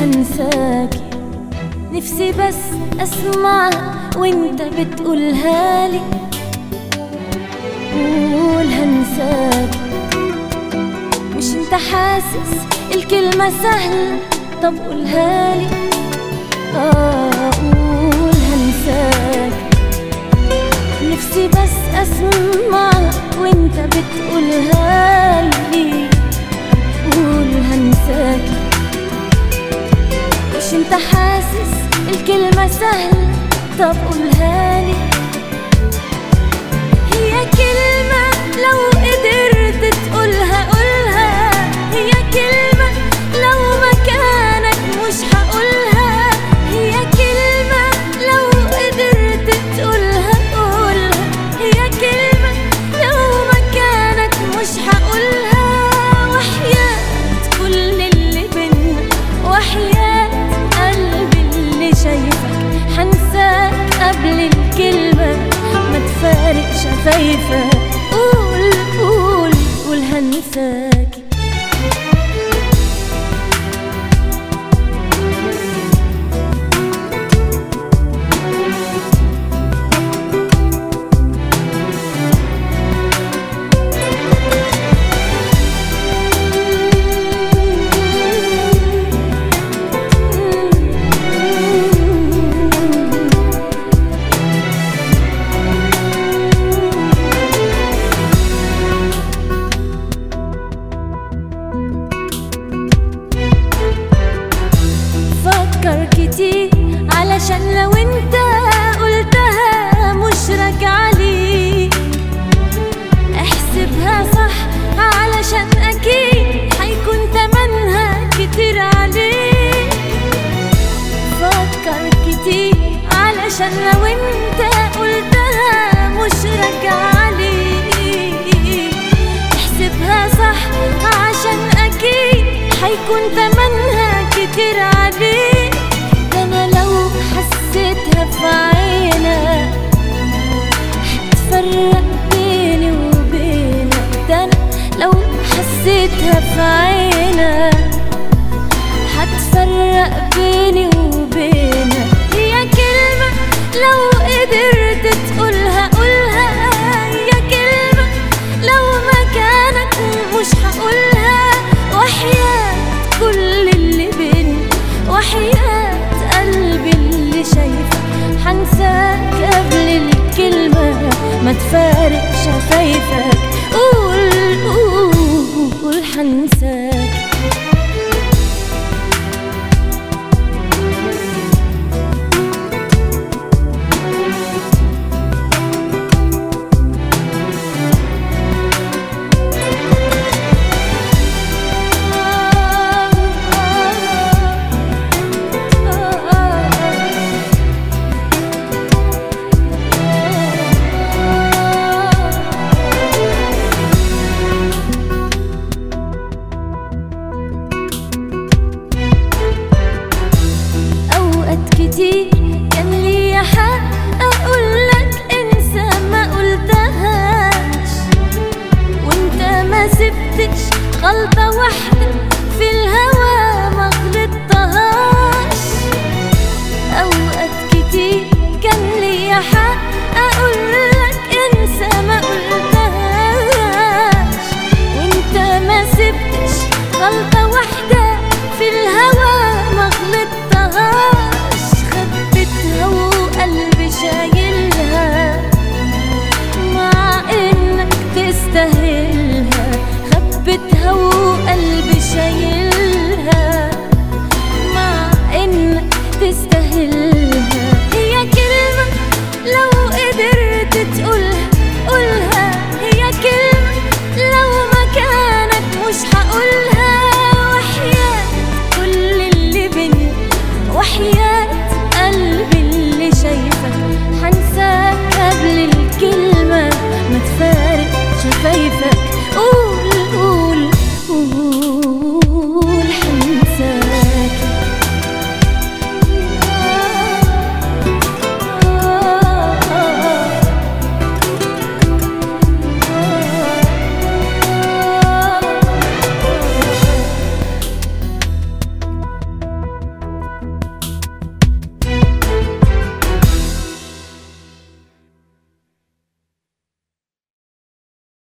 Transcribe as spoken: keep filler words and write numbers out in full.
هنساكي، نفسي بس اسمعها وانت بتقولها لي. قول هنساكي، مش انت حاسس الكلمة سهلة؟ طب قولها لي. اه قول هنساكي، نفسي بس اسمعها وانت بتقولها لي. قول هنساكي، مش انت حاسس الكلمة سهلة؟ طب قولها لي. هي كلمة لو قدرت تقولها قولها، هي كلمة لو مكانك مش هقولها، هي كلمة لو قدرت تقولها قولها، هي كلمة لو مكانك مش هقولها. وحياة كل اللي بينا، وحياة قلبي اللي شايفك، هنساك قبل الكلمة ما تفارق شفايفك. قول قول قول هنساكي. كتير علشان لو انت قلتها مش راجعلي، احسبها صح علشان اكيد هيكون تمنها كتير عليك. فكر كتير علشان لو انت قلتها مش راجعلي، احسبها صح عشان اكيد هيكون تمنها كتير عليك. لو حسيتها في عينك هتفرق بيني وبينك، ده أنا لو حسيتها في عينك هتفرق بيني وبينك. هي كلمة لو قدرت تقولها قولها، هي كلمة لو مكانك مش هقولها. وحياة كل اللي بينا، وحياة قلبي اللي شايفك، هنساك قبل الكلمة ما تفارق شفايفك. قول قول قول هنساك. كتير كان ليا حق اقولك انسى ما قلتهاش، وانت ما سبتش غلطة واحدة في الهوى